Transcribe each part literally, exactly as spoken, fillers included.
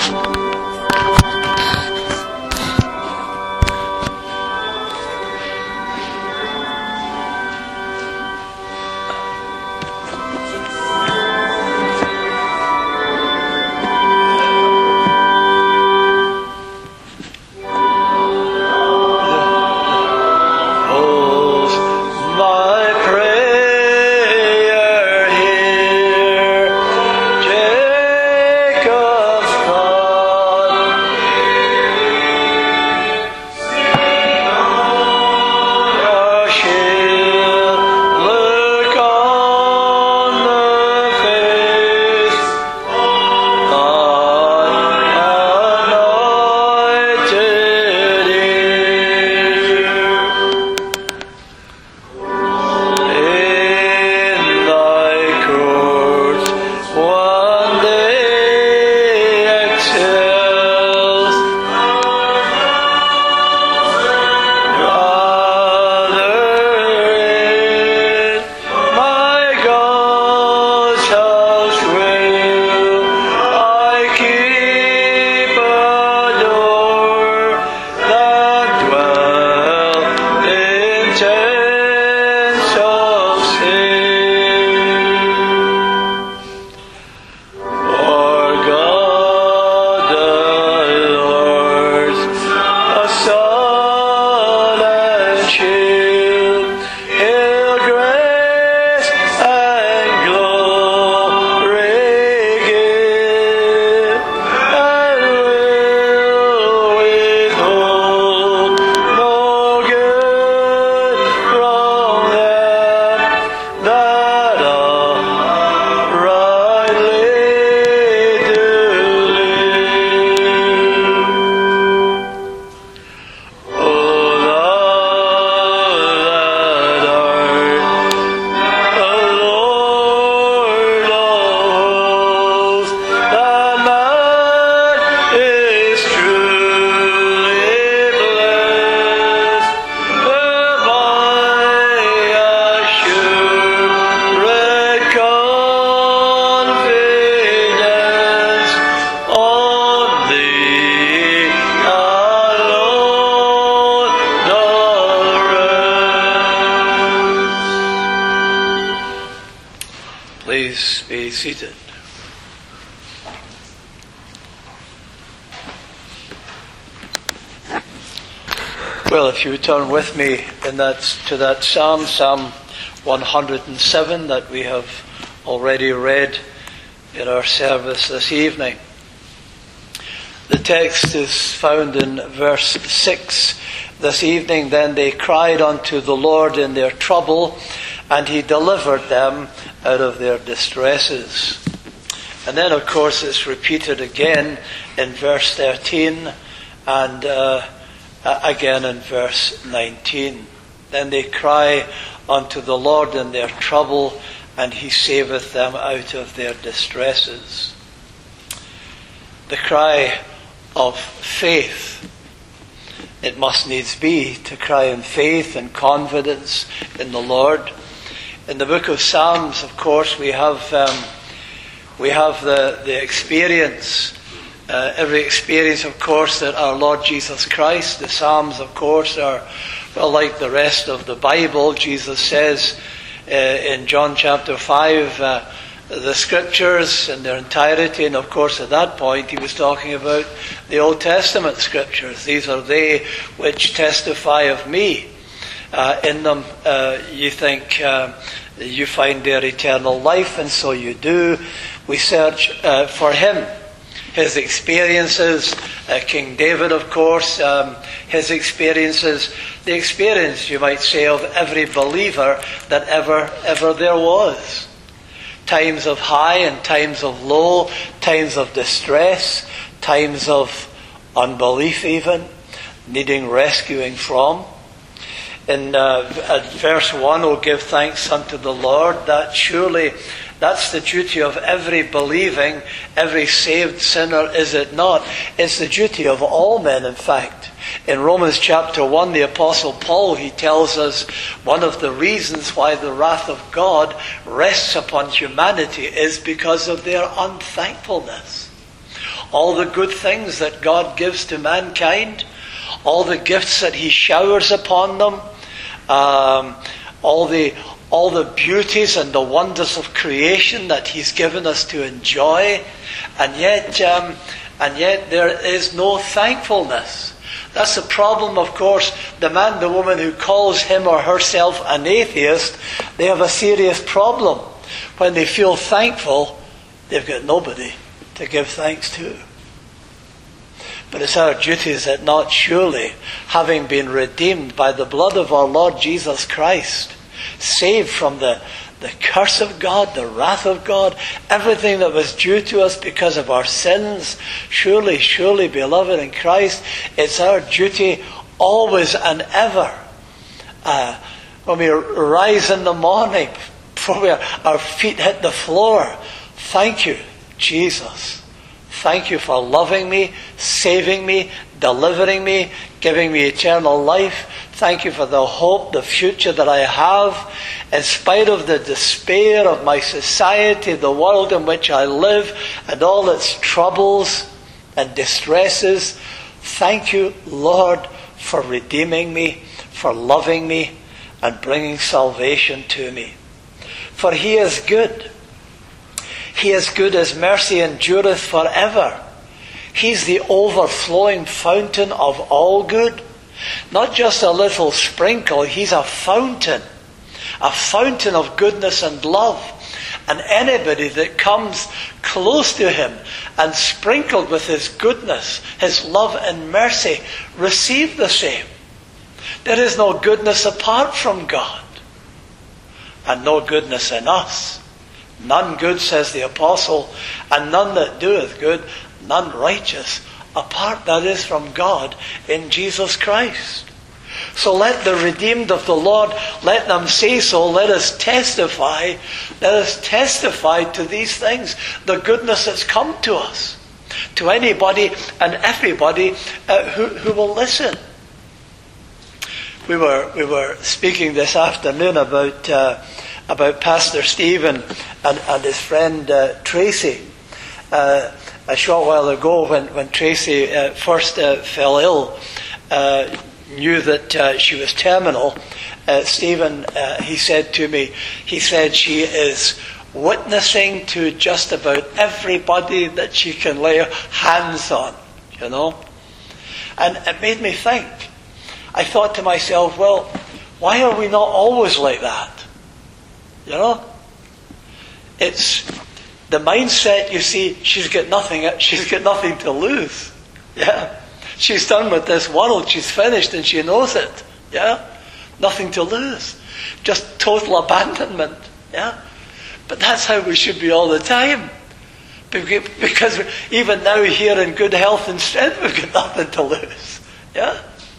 Please be seated. Well, if you would turn with me in that, to that Psalm, Psalm one hundred seven that we have already read in our service this evening. The text is found in verse six this evening. Then they cried unto the Lord in their trouble, and he delivered them out of their distresses. And then, of course, it's repeated again in verse thirteen and uh, again in verse nineteen. Then they cry unto the Lord in their trouble, and he saveth them out of their distresses. The cry of faith. It must needs be to cry in faith and confidence in the Lord. In the book of Psalms, of course, we have um, we have the, the experience, uh, every experience, of course, that our Lord Jesus Christ. The Psalms, of course, are, well, like the rest of the Bible. Jesus says uh, in John chapter five, uh, the Scriptures in their entirety, and of course at that point he was talking about the Old Testament Scriptures. These are they which testify of me. Uh, in them, uh, you think uh, you find their eternal life, and so you do. We search uh, for him. His experiences, uh, King David, of course, um, his experiences, the experience, you might say, of every believer that ever, ever there was. Times of high and times of low, times of distress, times of unbelief even, needing rescuing from. In uh, at verse one, oh, give thanks unto the Lord. That surely, that's the duty of every believing, every saved sinner, is it not? It's the duty of all men, in fact. In Romans chapter one, the Apostle Paul, he tells us one of the reasons why the wrath of God rests upon humanity is because of their unthankfulness. all the good things that God gives to mankind, all the gifts that he showers upon them, um, all the all the beauties and the wonders of creation that he's given us to enjoy, and yet um, and yet there is no thankfulness. That's the problem, of course. The man, the woman who calls him or herself an atheist, they have a serious problem. When they feel thankful, they've got nobody to give thanks to. But it's our duty, is it not, surely, having been redeemed by the blood of our Lord Jesus Christ, saved from the, the curse of God, the wrath of God, everything that was due to us because of our sins, surely, surely, beloved in Christ, it's our duty always and ever, uh, when we rise in the morning, before we, our feet hit the floor, thank you, Jesus. Thank you for loving me, saving me, delivering me, giving me eternal life. Thank you for the hope, the future that I have. In spite of the despair of my society, the world in which I live, and all its troubles and distresses, thank you, Lord, for redeeming me, for loving me, and bringing salvation to me. For he is good. He is good, his mercy endureth forever. He's the overflowing fountain of all good. Not just a little sprinkle, he's a fountain. A fountain of goodness and love. And anybody that comes close to him and sprinkled with his goodness, his love and mercy, receive the same. There is no goodness apart from God. And no goodness in us. None good, says the apostle, and none that doeth good, none righteous, apart, that is, from God in Jesus Christ. So let the redeemed of the Lord, let them say so, let us testify, let us testify to these things, the goodness that's come to us, to anybody and everybody uh, who, who will listen. We were we were speaking this afternoon about uh, about Pastor Stephen and, and his friend uh, Tracy. Uh, a short while ago, when when Tracy uh, first uh, fell ill, uh, knew that uh, she was terminal. Uh, Stephen, uh, he said to me, he said she is witnessing to just about everybody that she can lay hands on. You know, and it made me think. I thought to myself, well, why are we not always like that? You know? It's the mindset, you see, she's got nothing, she's got nothing to lose. Yeah? She's done with this world, she's finished and she knows it. Yeah? Nothing to lose. Just total abandonment. Yeah? But that's how we should be all the time. Because even now here in good health and strength, we've got nothing to lose. Yeah?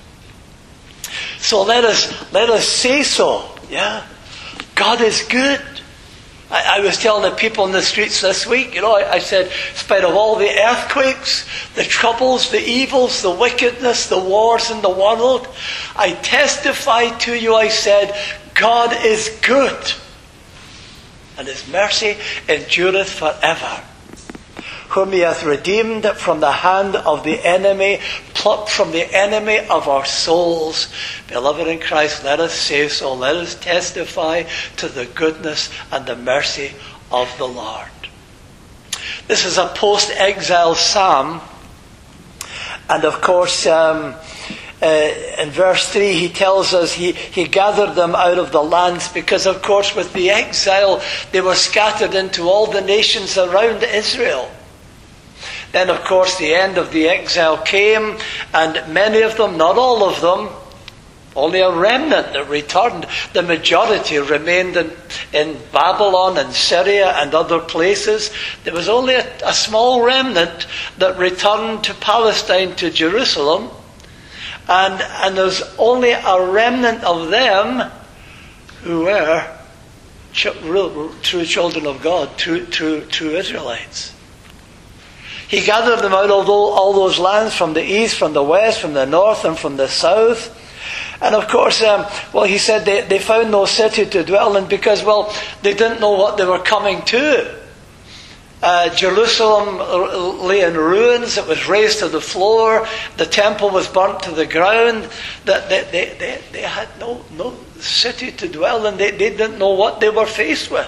So let us let us say so. Yeah, God is good. I, I was telling the people in the streets this week, you know, I, I said, in spite of all the earthquakes, the troubles, the evils, the wickedness, the wars in the world, I testify to you, I said, God is good, and his mercy endureth forever. Whom he hath redeemed from the hand of the enemy, plucked from the enemy of our souls. Beloved in Christ, let us say so. Let us testify to the goodness and the mercy of the Lord. This is a post-exile psalm. And of course, um, uh, in verse three, he tells us he, he gathered them out of the lands because, of course, with the exile, they were scattered into all the nations around Israel. Then, of course, the end of the exile came, and many of them, not all of them, only a remnant that returned. The majority remained in, in Babylon and Syria and other places. There was only a, a small remnant that returned to Palestine, to Jerusalem. And, and there's only a remnant of them who were ch- real, true children of God, true, true, true Israelites. He gathered them out of all those lands, from the east, from the west, from the north, and from the south. And of course, um, well, he said they, they found no city to dwell in because, well, they didn't know what they were coming to. Uh, Jerusalem lay in ruins. It was razed to the floor. The temple was burnt to the ground. That they, they, they, they had no, no city to dwell in. They, they didn't know what they were faced with.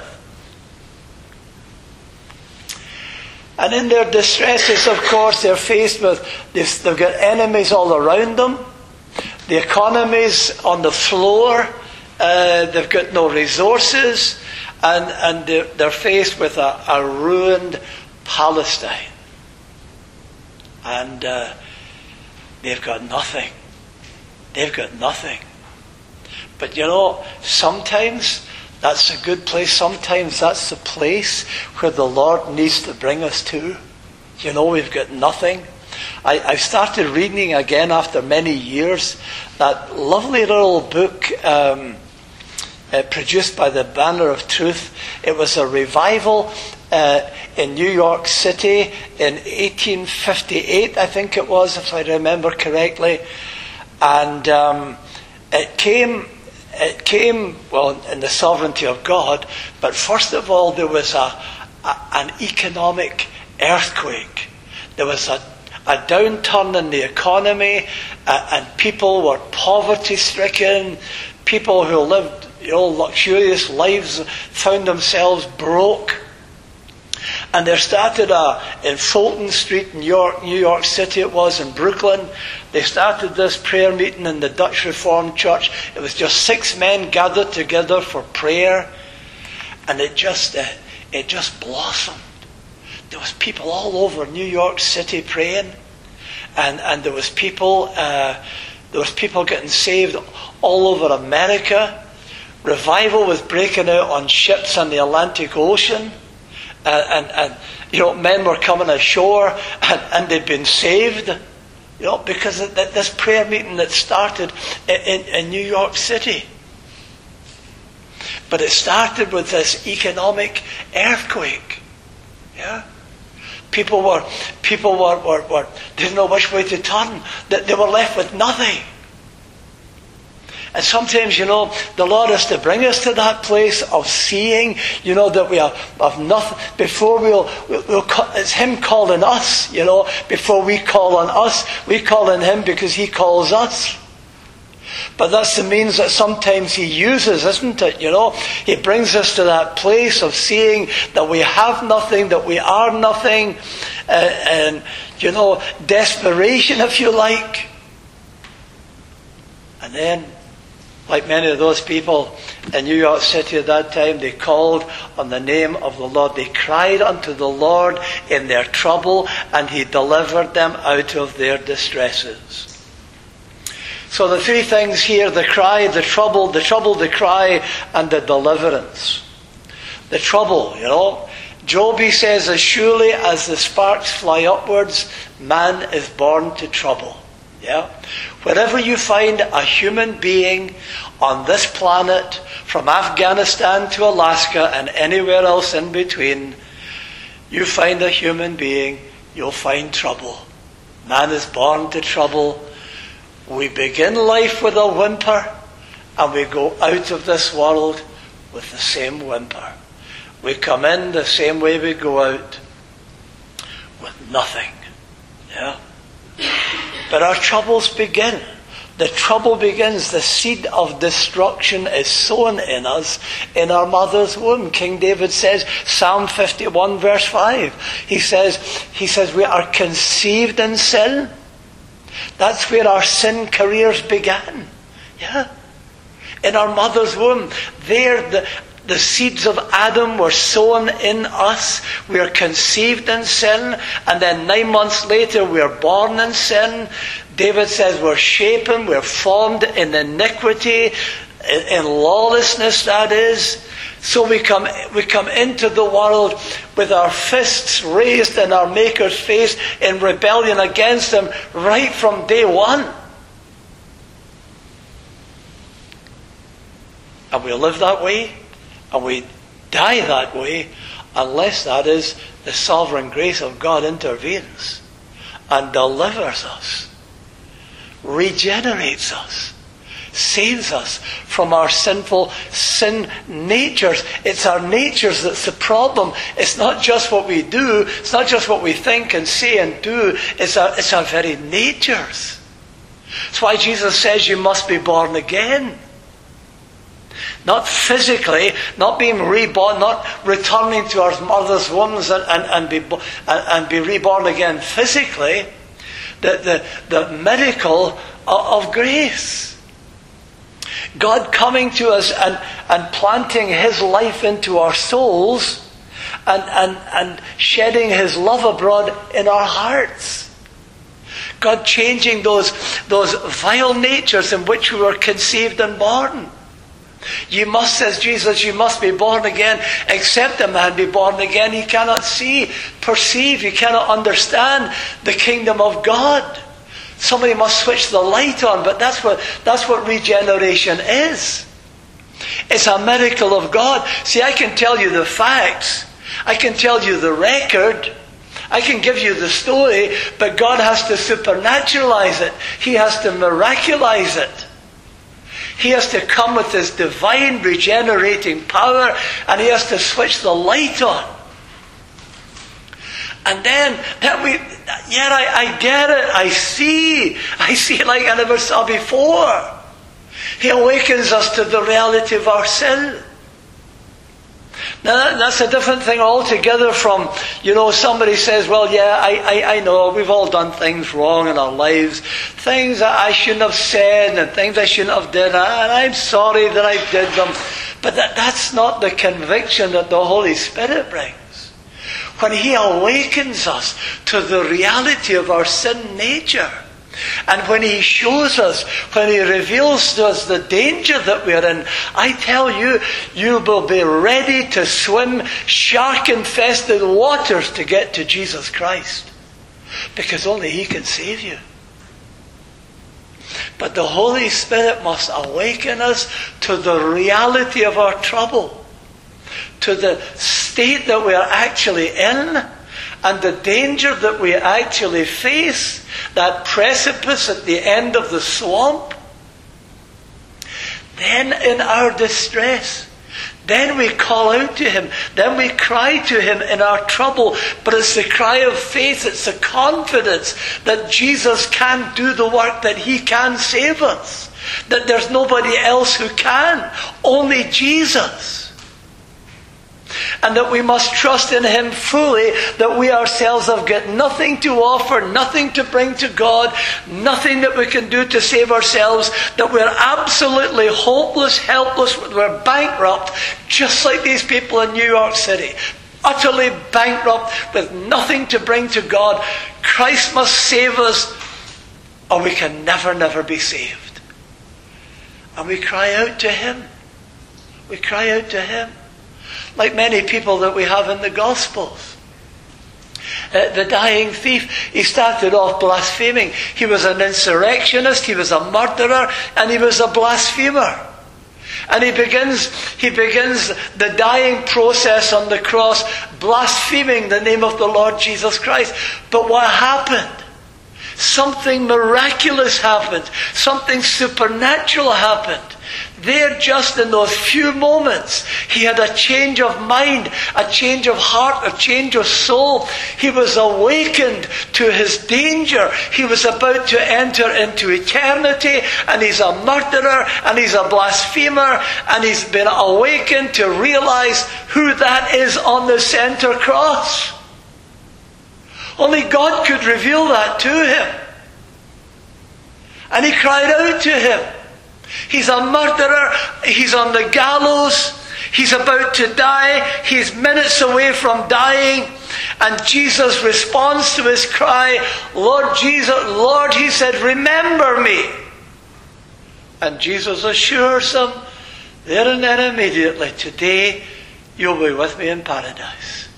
And in their distresses, of course, they're faced with, they've, they've got enemies all around them. The economy's on the floor. Uh, they've got no resources. And, and they're, they're faced with a, a ruined Palestine. And uh, they've got nothing. They've got nothing. But you know, sometimes that's a good place. Sometimes that's the place where the Lord needs to bring us to. You know, we've got nothing. I, I started reading again after many years that lovely little book um, uh, produced by the Banner of Truth. It was a revival uh, in New York City in eighteen fifty-eight, I think it was, if I remember correctly. And um, it came... It came, well, in the sovereignty of God, but first of all, there was a, a an economic earthquake. There was a, a downturn in the economy, uh, and people were poverty-stricken. People who lived, you know, luxurious lives found themselves broke. And there started a, in Fulton Street, New York, New York City it was, in Brooklyn, they started this prayer meeting in the Dutch Reformed Church. It was just six men gathered together for prayer. And it just, uh, it just blossomed. There was people all over New York City praying. And, and there was people, uh, there was people getting saved all over America. Revival was breaking out on ships on the Atlantic Ocean. Uh, and, and, you know, men were coming ashore and, and they'd been saved, you know, because of this prayer meeting that started in, in, in New York City. But it started with this economic earthquake. Yeah? People were, people were, were, were didn't know which way to turn. They, they were left with nothing. And sometimes, you know, the Lord has to bring us to that place of seeing, you know, that we have, have nothing. Before we'll, we'll, we'll, it's Him calling us, you know. Before we call on us, we call on Him because He calls us. But that's the means that sometimes He uses, isn't it? You know, He brings us to that place of seeing that we have nothing, that we are nothing, uh, and, you know, desperation, if you like. And then, like many of those people in New York City at that time, they called on the name of the Lord. They cried unto the Lord in their trouble, and He delivered them out of their distresses. So the three things here, the cry, the trouble, the trouble, the cry, and the deliverance. The trouble, you know. Job, he says, as surely as the sparks fly upwards, man is born to trouble. Yeah? Wherever you find a human being on this planet, from Afghanistan to Alaska and anywhere else in between, you find a human being, you'll find trouble. Man is born to trouble. We begin life with a whimper, and we go out of this world with the same whimper. We come in the same way we go out, with nothing. Yeah? But our troubles begin. The trouble begins. The seed of destruction is sown in us in our mother's womb. King David says, Psalm fifty-one verse five. He says, he says we are conceived in sin. That's where our sin careers began. Yeah. In our mother's womb. There the The seeds of Adam were sown in us. We are conceived in sin. And then nine months later, we are born in sin. David says we're shapen, we're formed in iniquity, in lawlessness, that is. So we come, we come into the world with our fists raised in our Maker's face in rebellion against Him right from day one. And we live that way. And we die that way unless, that is, the sovereign grace of God intervenes and delivers us, regenerates us, saves us from our sinful sin natures. It's our natures that's the problem. It's not just what we do. It's not just what we think and say and do. It's our, it's our very natures. That's why Jesus says you must be born again. Not physically, not being reborn, not returning to our mother's wombs and, and, and, be, and, and be reborn again physically. The, the, the miracle of, of grace. God coming to us and, and planting His life into our souls and, and, and shedding His love abroad in our hearts. God changing those, those vile natures in which we were conceived and born. You must, says Jesus, you must be born again. Except a man be born again, he cannot see, perceive, he cannot understand the kingdom of God. Somebody must switch the light on, but that's what, that's what regeneration is. It's a miracle of God. See, I can tell you the facts. I can tell you the record. I can give you the story, but God has to supernaturalize it. He has to miraculize it. He has to come with His divine regenerating power, and He has to switch the light on. And then, then we, yet I, I get it, I see, I see it like I never saw before. He awakens us to the reality of our sin. Now that's a different thing altogether from, you know, somebody says, well, yeah, I, I, I know, we've all done things wrong in our lives. Things that I shouldn't have said and things I shouldn't have done. And I'm sorry that I did them. But that, that's not the conviction that the Holy Spirit brings. When He awakens us to the reality of our sin nature. And when He shows us, when He reveals to us the danger that we're in, I tell you, you will be ready to swim shark-infested waters to get to Jesus Christ. Because only He can save you. But the Holy Spirit must awaken us to the reality of our trouble. To the state that we are actually in. And the danger that we actually face, that precipice at the end of the swamp, then in our distress, then we call out to Him, then we cry to Him in our trouble. But it's the cry of faith, it's the confidence that Jesus can do the work, that He can save us, that there's nobody else who can, only Jesus. And that we must trust in Him fully, that we ourselves have got nothing to offer, nothing to bring to God, nothing that we can do to save ourselves, that we're absolutely hopeless, helpless, we're bankrupt, just like these people in New York City. Utterly bankrupt, with nothing to bring to God. Christ must save us, or we can never, never be saved. And we cry out to Him. We cry out to Him. Like many people that we have in the Gospels. Uh, the dying thief, he started off blaspheming. He was an insurrectionist, he was a murderer, and he was a blasphemer. And he begins, he begins the dying process on the cross, blaspheming the name of the Lord Jesus Christ. But what happened? Something miraculous happened. Something supernatural happened. There, just in those few moments, he had a change of mind, a change of heart, a change of soul. He was awakened to his danger. He was about to enter into eternity, and he's a murderer, and he's a blasphemer, and he's been awakened to realize who that is on the center cross. Only God could reveal that to him. And he cried out to him. He's a murderer. He's on the gallows. He's about to die. He's minutes away from dying. And Jesus responds to his cry, Lord Jesus, Lord, he said, remember me. And Jesus assures him, there and then immediately, today you'll be with me in paradise.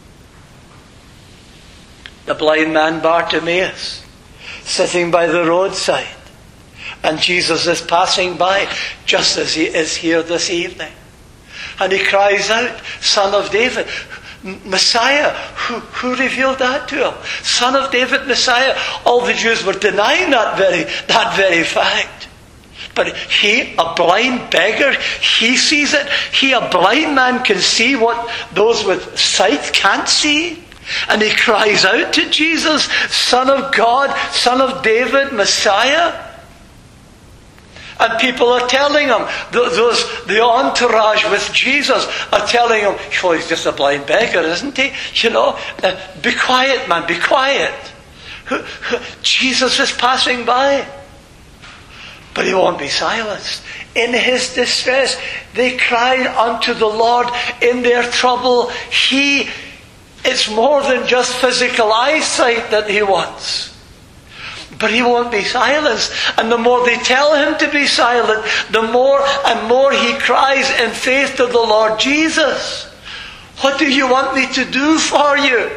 The blind man Bartimaeus, sitting by the roadside, and Jesus is passing by, just as he is here this evening. And he cries out, Son of David, Messiah. Who, who revealed that to him? Son of David, Messiah. All the Jews were denying that very, that very fact. But he, a blind beggar, he sees it. He, a blind man, can see what those with sight can't see. And he cries out to Jesus, Son of God, Son of David, Messiah. And people are telling him, those, the entourage with Jesus are telling him, oh, he's just a blind beggar, isn't he? You know, uh, be quiet, man, be quiet. Jesus is passing by. But he won't be silenced. In his distress, they cried unto the Lord in their trouble. He, it's more than just physical eyesight that he wants. But he won't be silenced. And the more they tell him to be silent, the more and more he cries in faith to the Lord Jesus. What do you want me to do for you?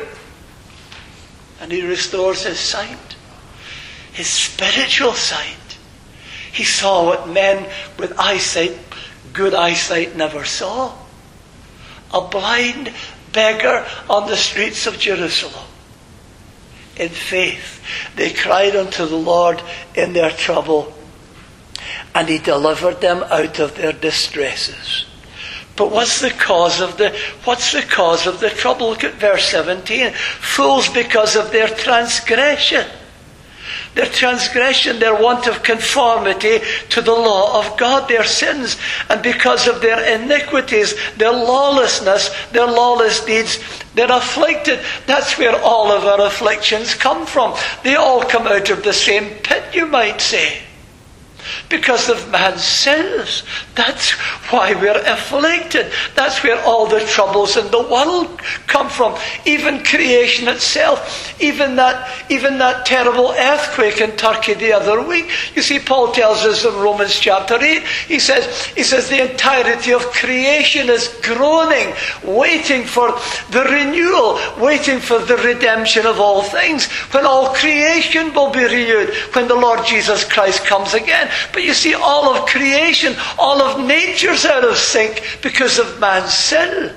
And he restores his sight. His spiritual sight. He saw what men with eyesight, good eyesight, never saw. A blind beggar on the streets of Jerusalem. In faith, they cried unto the Lord in their trouble, and he delivered them out of their distresses. But what's the cause of the what's the cause of the trouble? Look at verse seventeen. Fools because of their transgression. Their transgression, their want of conformity to the law of God, their sins, and because of their iniquities, their lawlessness, their lawless deeds, they're afflicted. That's where all of our afflictions come from. They all come out of the same pit, you might say. Because of man's sins. That's why we're afflicted. That's where all the troubles in the world come from. Even creation itself. Even that, even that terrible earthquake in Turkey the other week. You see, Paul tells us in Romans chapter eight, he says, he says the entirety of creation is groaning, waiting for the renewal, waiting for the redemption of all things. When all creation will be renewed, when the Lord Jesus Christ comes again. But you see, all of creation, all of nature's out of sync because of man's sin.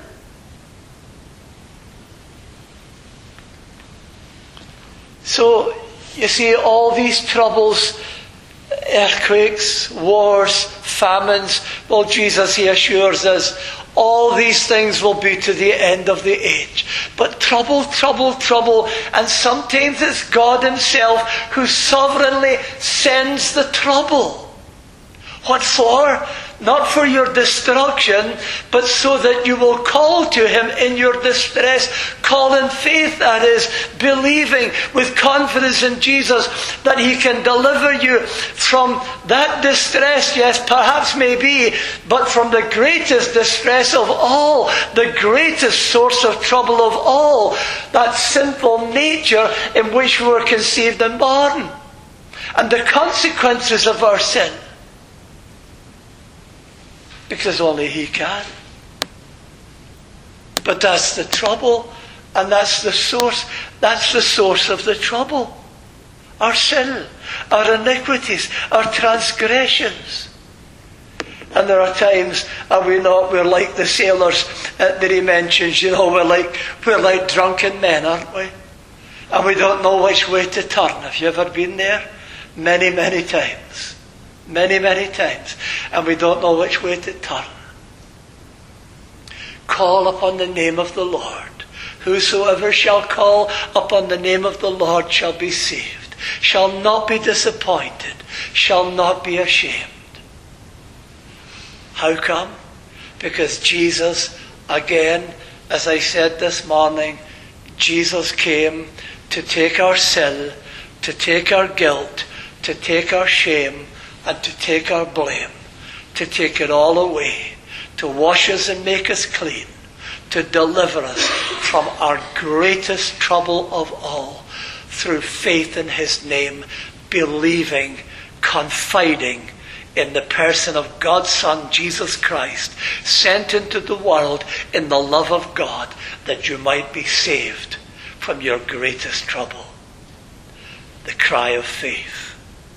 So, you see, all these troubles, earthquakes, wars, famines, well, Jesus, he assures us, all these things will be to the end of the age. But trouble, trouble, trouble, and sometimes it's God himself who sovereignly sends the trouble. What for? Not for your destruction, but so that you will call to him in your distress. Call in faith, that is, believing with confidence in Jesus that he can deliver you from that distress, yes, perhaps maybe, but from the greatest distress of all, the greatest source of trouble of all, that sinful nature in which we were conceived and born, and the consequences of our sin. Because only he can. But that's the trouble, and that's the source. That's the source of the trouble. Our sin, our iniquities, our transgressions. And there are times, are we not? We're like the sailors uh, that he mentions. You know, we're like we're like drunken men, aren't we? And we don't know which way to turn. Have you ever been there? Many, many times. Many, many times. And we don't know which way to turn. Call upon the name of the Lord. Whosoever shall call upon the name of the Lord shall be saved. Shall not be disappointed. Shall not be ashamed. How come? Because Jesus, again, as I said this morning, Jesus came to take our sin, to take our guilt, to take our shame, and to take our blame, to take it all away, to wash us and make us clean, to deliver us from our greatest trouble of all, through faith in his name, believing, confiding in the person of God's Son, Jesus Christ, sent into the world in the love of God, that you might be saved from your greatest trouble. The cry of faith.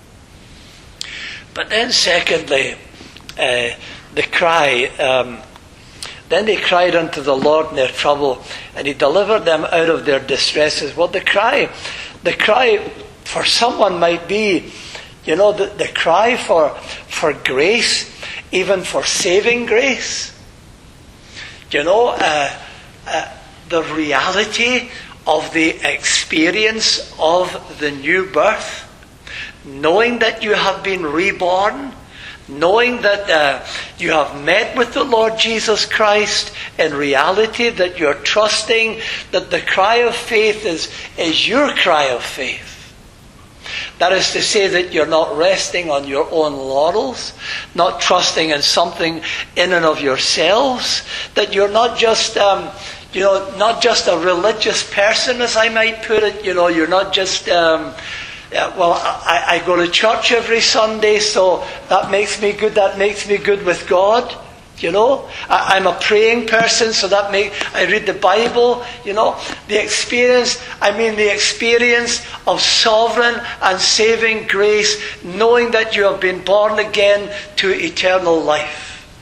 But then secondly, uh, the cry, um, then they cried unto the Lord in their trouble, and he delivered them out of their distresses. Well, the cry, the cry for someone might be, you know, the, the cry for for grace, even for saving grace. You know, uh, uh, the reality of the experience of the new birth, knowing that you have been reborn, knowing that uh, you have met with the Lord Jesus Christ in reality, that you're trusting that the cry of faith is, is your cry of faith. That is to say that you're not resting on your own laurels, not trusting in something in and of yourselves, that you're not just, um, you know, not just a religious person, as I might put it. You know, you're not just, um, yeah, well, I, I go to church every Sunday, so that makes me good. That makes me good with God. You know, I, I'm a praying person, so that make I read the Bible. You know, the experience. I mean, the experience of sovereign and saving grace, knowing that you have been born again to eternal life.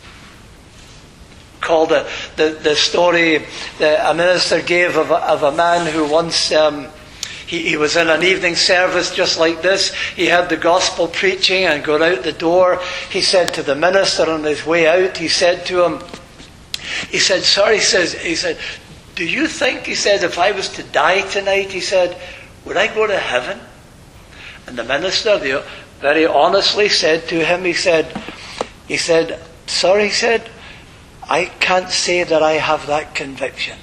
Called the the, the story that a minister gave of a, of a man who once. Um, He, he was in an evening service just like this. He had the gospel preaching and going out the door. He said to the minister on his way out, he said to him, he said, sir, he says, he said, do you think, he said, if I was to die tonight, he said, would I go to heaven? And the minister very honestly said to him, he said, he said, sir, he said, I can't say that I have that conviction.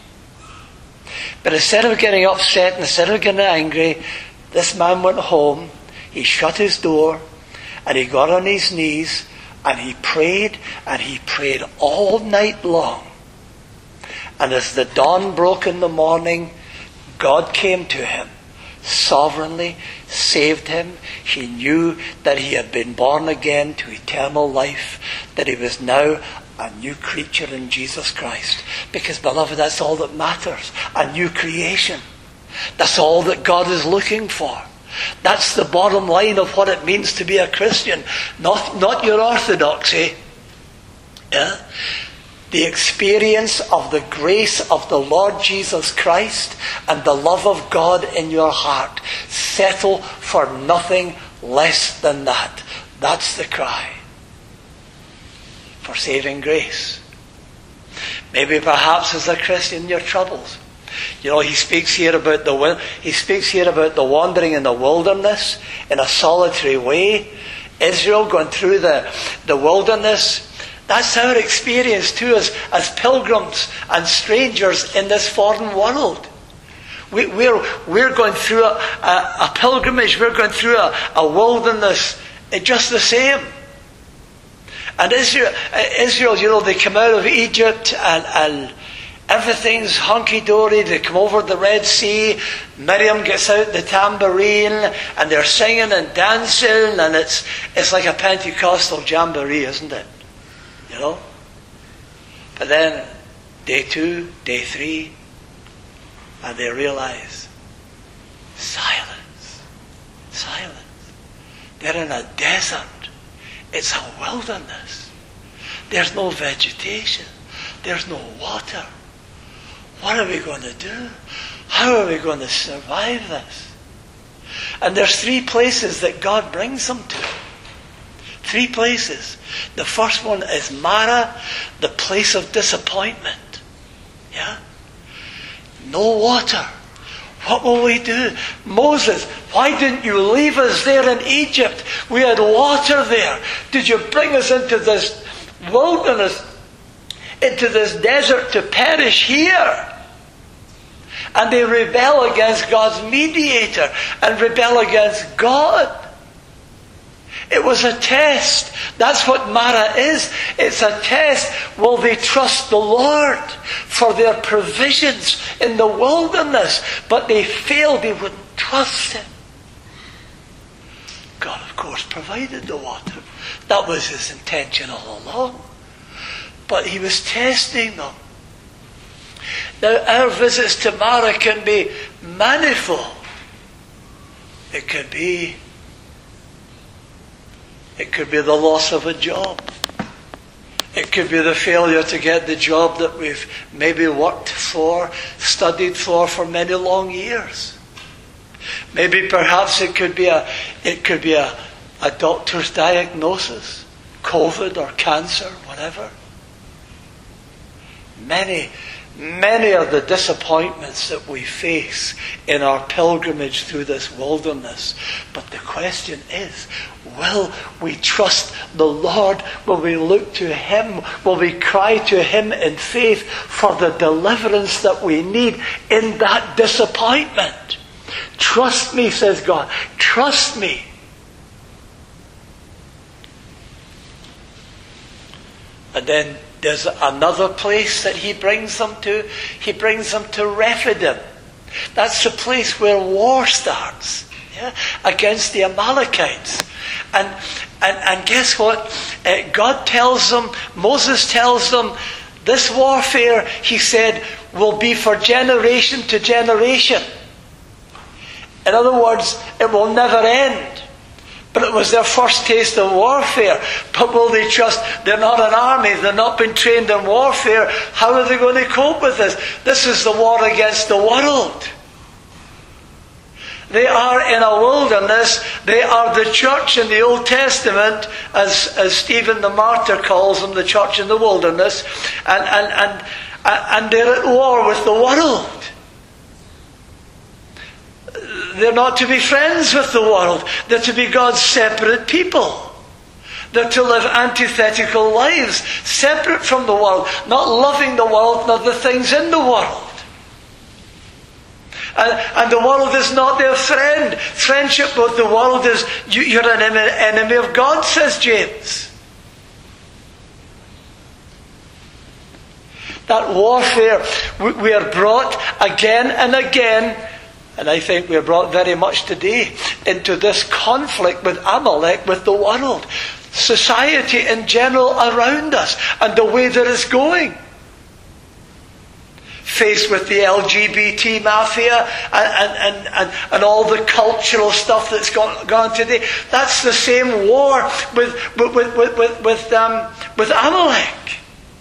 But instead of getting upset, instead of getting angry, this man went home, he shut his door, and he got on his knees, and he prayed, and he prayed all night long. And as the dawn broke in the morning, God came to him, sovereignly saved him. He knew that he had been born again to eternal life, that he was now a new creature in Jesus Christ. Because, beloved, that's all that matters. A new creation. That's all that God is looking for. That's the bottom line of what it means to be a Christian. Not, not your orthodoxy. Yeah? The experience of the grace of the Lord Jesus Christ and the love of God in your heart. Settle for nothing less than that. That's the cry for saving grace. Maybe perhaps as a Christian your troubles. You know, he speaks here about the he speaks here about the wandering in the wilderness in a solitary way. Israel going through the, the wilderness. That's our experience too as, as pilgrims and strangers in this foreign world. We, we're, we're going through a, a, a pilgrimage, we're going through a, a wilderness just the same. And Israel, Israel, you know, they come out of Egypt and, and everything's hunky-dory. They come over the Red Sea. Miriam gets out the tambourine and they're singing and dancing, and it's it's like a Pentecostal jamboree, isn't it? You know? But then, day two, day three, and they realize, silence. Silence. They're in a desert. It's a wilderness. There's no vegetation. There's no water. What are we going to do? How are we going to survive this? And there's three places that God brings them to. Three places. The first one is Marah, the place of disappointment. Yeah? No water. What will we do? Moses, why didn't you leave us there in Egypt? We had water there. Did you bring us into this wilderness, into this desert to perish here? And they rebel against God's mediator and rebel against God. It was a test. That's what Marah is. It's a test. Will they trust the Lord for their provisions in the wilderness? But they failed. They wouldn't trust Him. God, of course, provided the water. That was His intention all along. But He was testing them. Now, our visits to Marah can be manifold. It could be It could be the loss of a job. It could be the failure to get the job that we've maybe worked for, studied for for many long years. Maybe perhaps it could be a it could be a, a doctor's diagnosis COVID or cancer, whatever. Many, many are the disappointments that we face in our pilgrimage through this wilderness. But the question is, will we trust the Lord? Will we look to Him? Will we cry to Him in faith for the deliverance that we need in that disappointment? Trust me, says God. Trust me. And then there's another place that He brings them to. He brings them to Rephidim. That's the place where war starts, yeah, against the Amalekites. And, and, and guess what? Uh, God tells them, Moses tells them, this warfare, he said, will be for generation to generation. In other words, it will never end. But it was their first taste of warfare. But will they trust? They're not an army. They're not been trained in warfare. How are they going to cope with this? This is the war against the world. They are in a wilderness. They are the church in the Old Testament, as, as Stephen the martyr calls them, the church in the wilderness. And, and, and, and they're at war with the world. They're not to be friends with the world. They're to be God's separate people. They're to live antithetical lives, separate from the world, not loving the world, nor the things in the world. And, and the world is not their friend. Friendship with the world is, you, you're an enemy of God, says James. That warfare, we, we are brought again and again, and I think we are brought very much today into this conflict with Amalek, with the world, society in general around us, and the way that it's going. Faced with the L G B T mafia and, and, and, and all the cultural stuff that's gone, gone today. That's the same war with, with, with, with, with, um, with Amalek.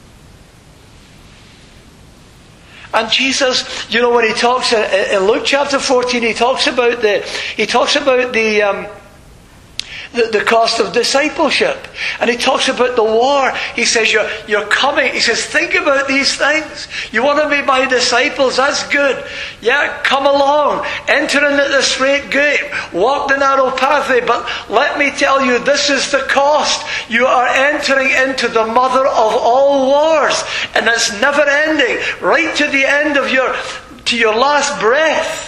And Jesus, you know, when he talks in, in Luke chapter fourteen, he talks about the he talks about the um, the, the cost of discipleship, and he talks about the war. He says, "You're you're coming." He says, "Think about these things. You want to be my disciples? That's good. Yeah, come along, enter into the straight gate, walk the narrow pathway. But let me tell you, this is the cost. You are entering into the mother of all wars, and it's never ending, right to the end of your to your last breath."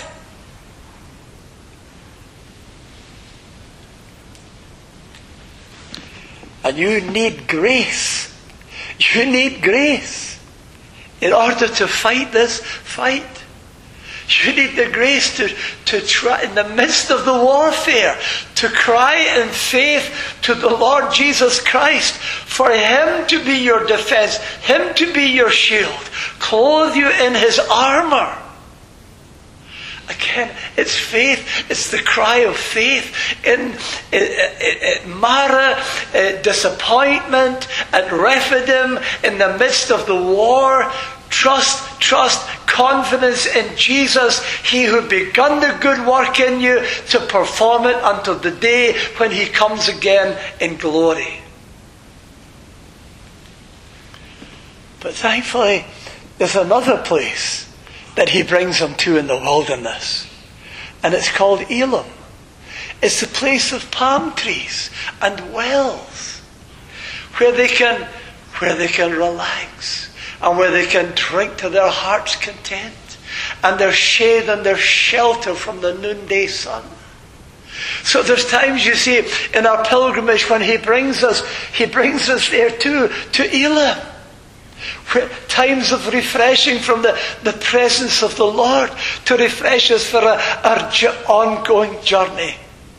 And you need grace. You need grace. In order to fight this fight. You need the grace to, to try, in the midst of the warfare, to cry in faith to the Lord Jesus Christ, for Him to be your defense, Him to be your shield, clothe you in His armor. Again, it's faith. It's the cry of faith in, in, in, in Mara, uh, disappointment, and Rephidim, in the midst of the war. Trust, trust, confidence in Jesus, He who begun the good work in you, to perform it until the day when He comes again in glory. But thankfully, there's another place that He brings them to in the wilderness. And it's called Elim. It's the place of palm trees and wells, where they can, where they can relax, and where they can drink to their heart's content, and their shade and their shelter from the noonday sun. So there's times, you see, in our pilgrimage when He brings us, He brings us there too, to Elim. Where times of refreshing from the, the presence of the Lord, to refresh us for a, our ju- ongoing journey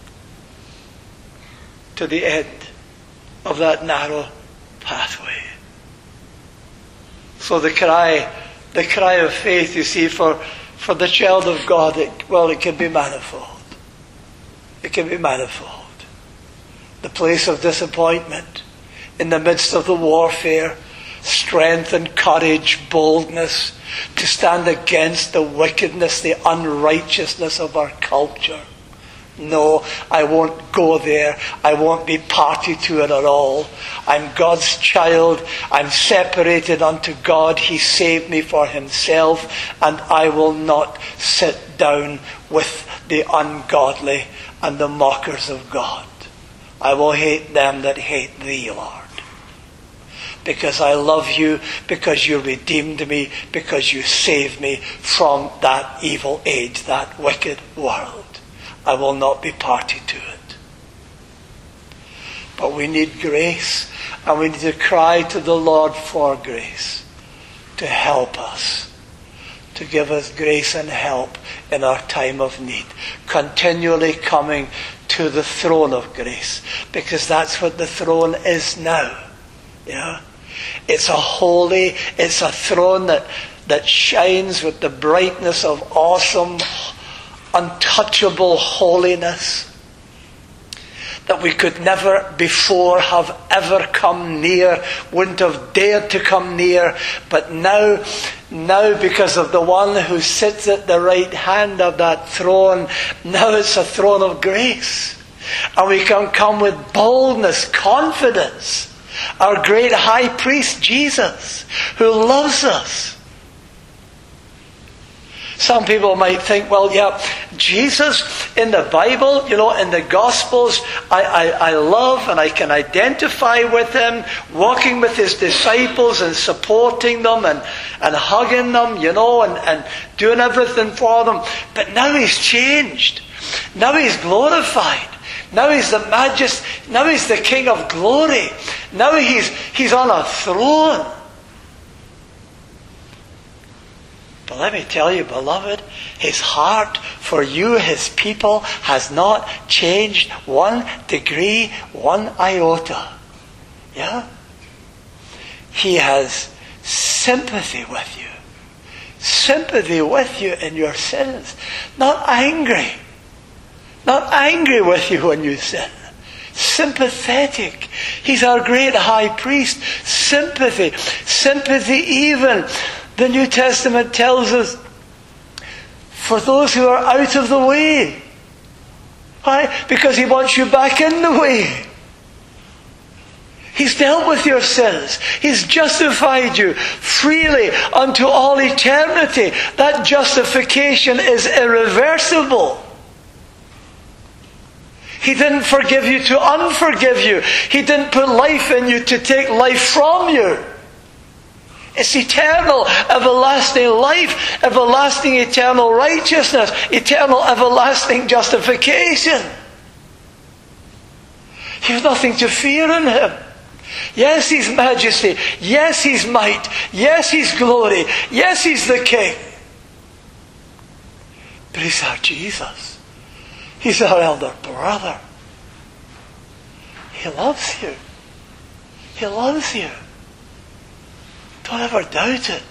to the end of that narrow pathway. So the cry, the cry of faith, you see, for, for the child of God, it, well, it can be manifold. It can be manifold. The place of disappointment in the midst of the warfare, strength and courage, boldness to stand against the wickedness, the unrighteousness of our culture. No, I won't go there. I won't be party to it at all. I'm God's child. I'm separated unto God. He saved me for himself, and I will not sit down with the ungodly and the mockers of God. I will hate them that hate thee, Lord. Because I love you, because you redeemed me, because you saved me from that evil age, that wicked world. I will not be party to it. But we need grace, and we need to cry to the Lord for grace to help us, to give us grace and help in our time of need. Continually coming to the throne of grace, because that's what the throne is now. Yeah? It's a holy, it's a throne that, that shines with the brightness of awesome, untouchable holiness that we could never before have ever come near, wouldn't have dared to come near. But now, now because of the one who sits at the right hand of that throne, now it's a throne of grace. And we can come with boldness, confidence. Our great high priest Jesus, who loves us. Some people might think, well, yeah, Jesus in the Bible, you know, in the Gospels, I, I, I love and I can identify with him, walking with his disciples and supporting them and, and hugging them, you know, and, and doing everything for them. But now he's changed. Now he's glorified. Now he's the majesty. Now he's the King of glory. Now he's, he's on a throne. But let me tell you, beloved, his heart for you, his people, has not changed one degree, one iota. Yeah? He has sympathy with you. Sympathy with you in your sins. Not angry. Not angry with you when you sin. Sympathetic. He's our great high priest. Sympathy. Sympathy even, the New Testament tells us, for those who are out of the way. Why? Because he wants you back in the way. He's dealt with your sins. He's justified you freely unto all eternity. That justification is irreversible. He didn't forgive you to unforgive you. He didn't put life in you to take life from you. It's eternal, everlasting life, everlasting eternal righteousness, eternal everlasting justification. You have nothing to fear in him. Yes, he's majesty. Yes, he's might. Yes, he's glory. Yes, he's the King. But he's our Jesus. He's our elder brother. He loves you. He loves you. Don't ever doubt it.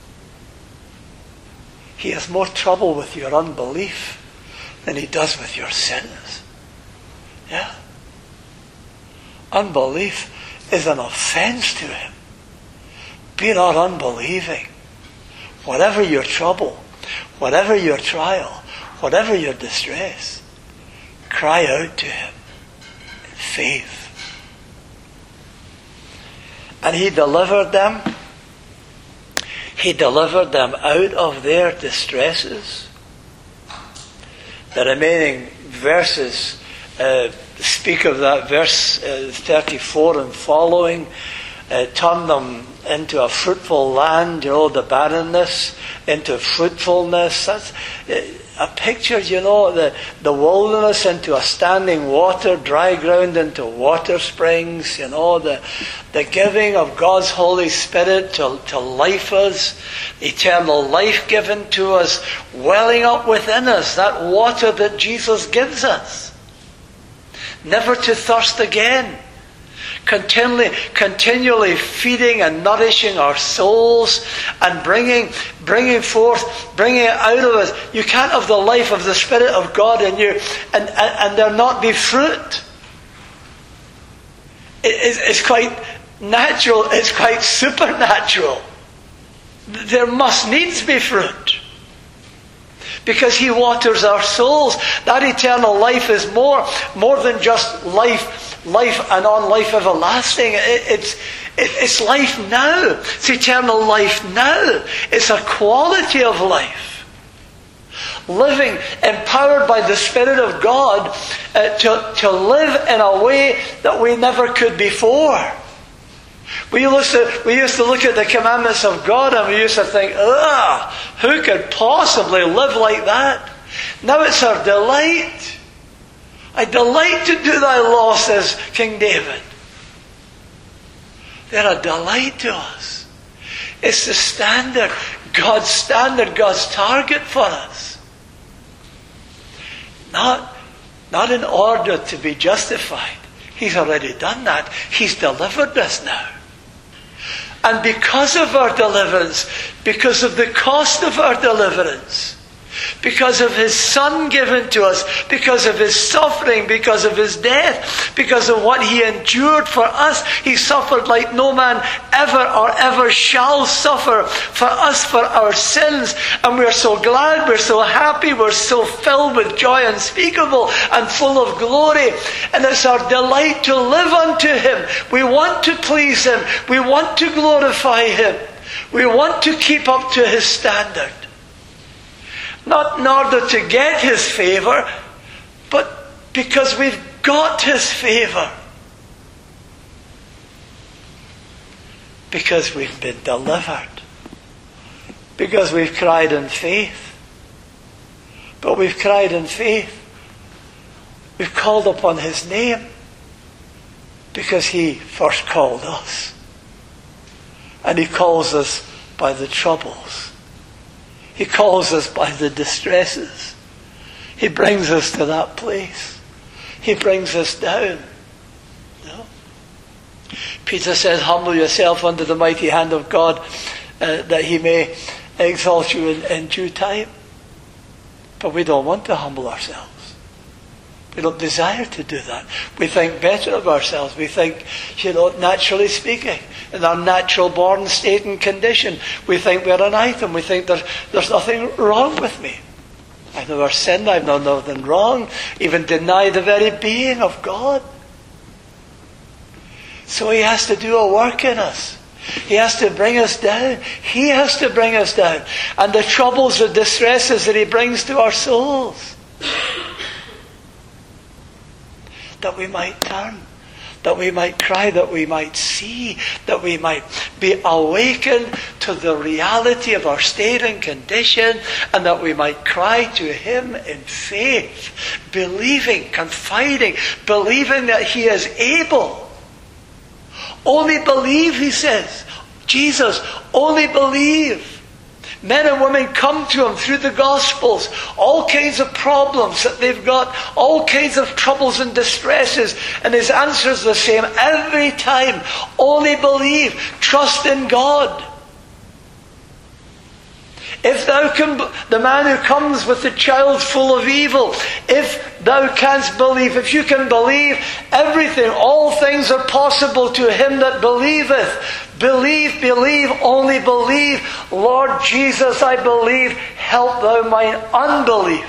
He has more trouble with your unbelief than he does with your sins. Yeah? Unbelief is an offense to him. Be not unbelieving. Whatever your trouble, whatever your trial, whatever your distress, cry out to him in faith. And he delivered them. He delivered them out of their distresses. The remaining verses uh, speak of that. Verse uh, thirty-four and following. Uh, turn them into a fruitful land, you know, the barrenness into fruitfulness. That's uh, a picture, you know, the, the wilderness into a standing water, dry ground into water springs, you know, the the giving of God's Holy Spirit to, to life us, eternal life given to us, welling up within us, that water that Jesus gives us. Never to thirst again. Continually, continually feeding and nourishing our souls and bringing, bringing forth, bringing it out of us. You can't have the life of the Spirit of God in you and, and, and there not be fruit. It, it's, it's quite natural. It's quite supernatural. There must needs be fruit. because He waters our souls. That eternal life is more, more than just life, life and on life everlasting. It, it's, it, it's life now. It's eternal life now. It's a quality of life. Living empowered by the Spirit of God uh, to, to live in a way that we never could before. We used, to, we used to look at the commandments of God and we used to think, ugh, who could possibly live like that? Now it's our delight. I delight to do thy law, says King David. They're a delight to us. It's the standard, God's standard, God's target for us. Not, not in order to be justified. He's already done that. He's delivered us now. And because of our deliverance, because of the cost of our deliverance, because of His Son given to us, because of His suffering, because of His death, because of what He endured for us, He suffered like no man ever or ever shall suffer for us, for our sins. And we're so glad, we're so happy, we're so filled with joy unspeakable and full of glory. And it's our delight to live unto Him. We want to please Him. We want to glorify Him. We want to keep up to His standard. Not in order to get His favour, but because we've got His favour. Because we've been delivered. Because we've cried in faith. But we've cried in faith. We've called upon His name. Because He first called us. And He calls us by the troubles. He calls us by the distresses. He brings us to that place. He brings us down. No? Peter says, humble yourself under the mighty hand of God, uh, that He may exalt you in, in due time. But we don't want to humble ourselves. We don't desire to do that. We think better of ourselves. We think, you know, naturally speaking, in our natural born state and condition, we think we're an item. We think there's, there's nothing wrong with me. I've never sinned. I've done nothing wrong. Even deny the very being of God. So He has to do a work in us. He has to bring us down. He has to bring us down. And the troubles, the distresses that He brings to our souls, that we might turn, that we might cry, that we might see, that we might be awakened to the reality of our state and condition, and that we might cry to Him in faith, believing, confiding, believing that He is able. Only believe, He says. Jesus, only believe. Men and women come to Him through the Gospels, all kinds of problems that they've got, all kinds of troubles and distresses, and His answer is the same every time. Only believe, trust in God. If thou can, the man who comes with the child full of evil, if thou canst believe, if you can believe, everything, all things are possible to him that believeth. Believe, believe, only believe. Lord Jesus, I believe, help thou mine unbelief.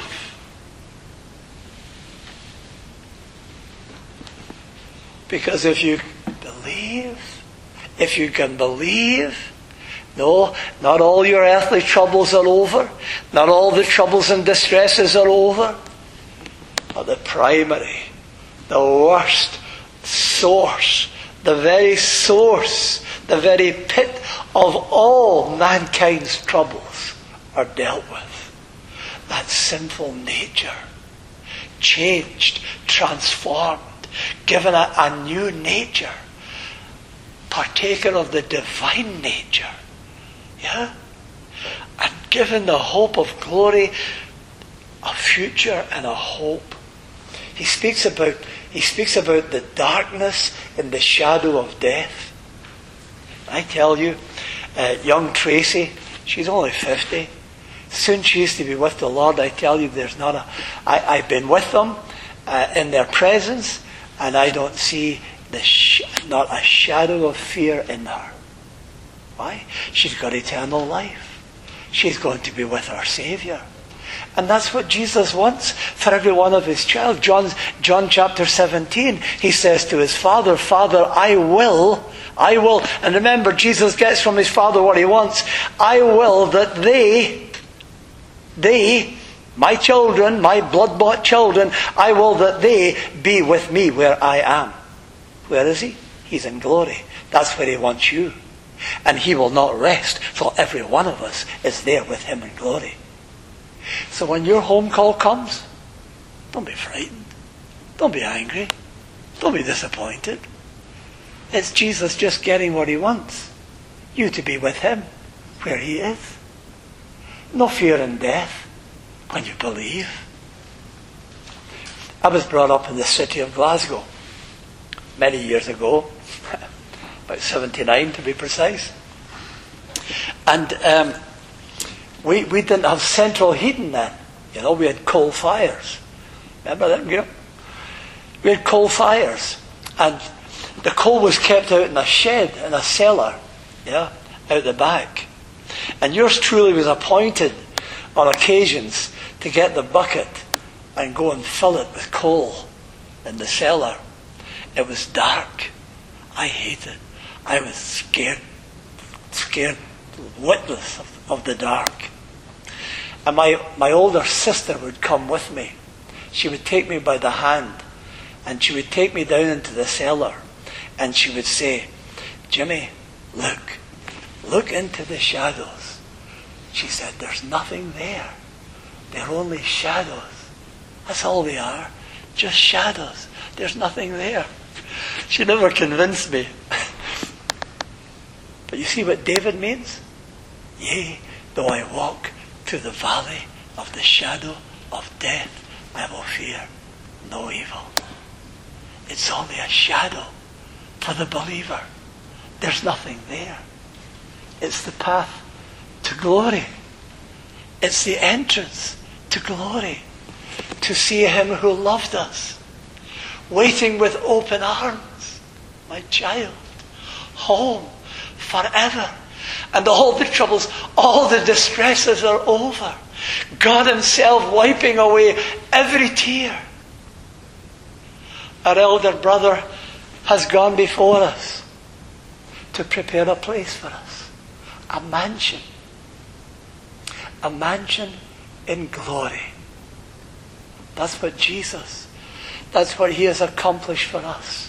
Because if you believe, if you can believe, no, not all your earthly troubles are over. Not all the troubles and distresses are over. But the primary, the worst source, the very source, the very pit of all mankind's troubles are dealt with. That sinful nature, changed, transformed, given a, a new nature, partaker of the divine nature. Yeah? And given the hope of glory, a future and a hope. He speaks about he speaks about the darkness and the shadow of death. I tell you, uh, young Tracy, she's only fifty. Soon she used to be with the Lord. I tell you, there's not a... I, I've been with them uh, in their presence, and I don't see the sh- not a shadow of fear in her. Why? She's got eternal life. She's going to be with our Saviour. And that's what Jesus wants for every one of his children. John, John chapter seventeen, he says to his Father, Father, I will, I will, and remember, Jesus gets from his Father what he wants. I will that they, they, my children, my blood-bought children, I will that they be with me where I am. Where is he? He's in glory. That's where he wants you. And he will not rest till every one of us is there with him in glory. So when your home call comes, don't be frightened. Don't be angry. Don't be disappointed. It's Jesus just getting what he wants. You to be with him where he is. No fear in death when you believe. I was brought up in the city of Glasgow many years ago, about seventy-nine to be precise. And um, we we didn't have central heating then. You know, we had coal fires. Remember that? You know? We had coal fires. And the coal was kept out in a shed, in a cellar, yeah, out the back. And yours truly was appointed on occasions to get the bucket and go and fill it with coal in the cellar. It was dark. I hated it. I was scared, scared witless of, of the dark. And my, my older sister would come with me. She would take me by the hand and she would take me down into the cellar and she would say, Jimmy, look, look into the shadows. She said, there's nothing there. They're only shadows. That's all they are. Just shadows. There's nothing there. She never convinced me. But you see what David means? Yea, though I walk through the valley of the shadow of death, I will fear no evil. It's only a shadow for the believer. There's nothing there. It's the path to glory. It's the entrance to glory. To see him who loved us, waiting with open arms, my child, home forever. And all the troubles, all the distresses are over. God himself wiping away every tear. Our elder brother has gone before us to prepare a place for us. A mansion. A mansion in glory. That's what Jesus, that's what he has accomplished for us.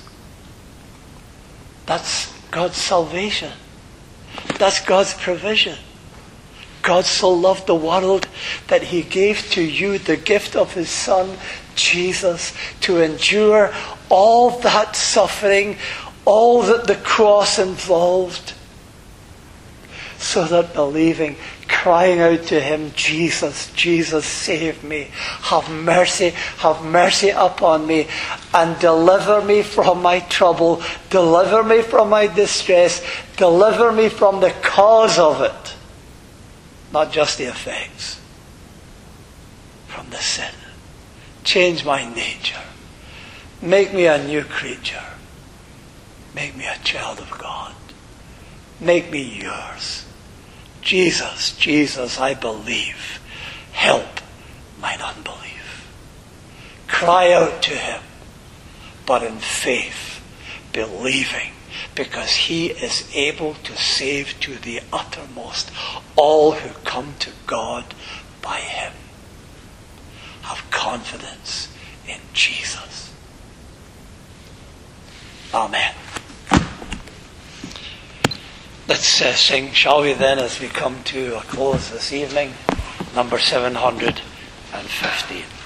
That's God's salvation. That's God's provision. God so loved the world that he gave to you the gift of his Son, Jesus, to endure all that suffering, all that the cross involved, so that believing, crying out to him, Jesus, Jesus, save me. Have mercy, have mercy upon me, and deliver me from my trouble, deliver me from my distress, deliver me from the cause of it, not just the effects, from the sin. Change my nature. Make me a new creature. Make me a child of God. Make me yours. Jesus, Jesus, I believe. Help mine unbelief. Cry out to him, but in faith, believing, because he is able to save to the uttermost all who come to God by him. Have confidence in Jesus. Amen. Let's uh, sing, shall we then, as we come to a close this evening, number seven hundred fifteen.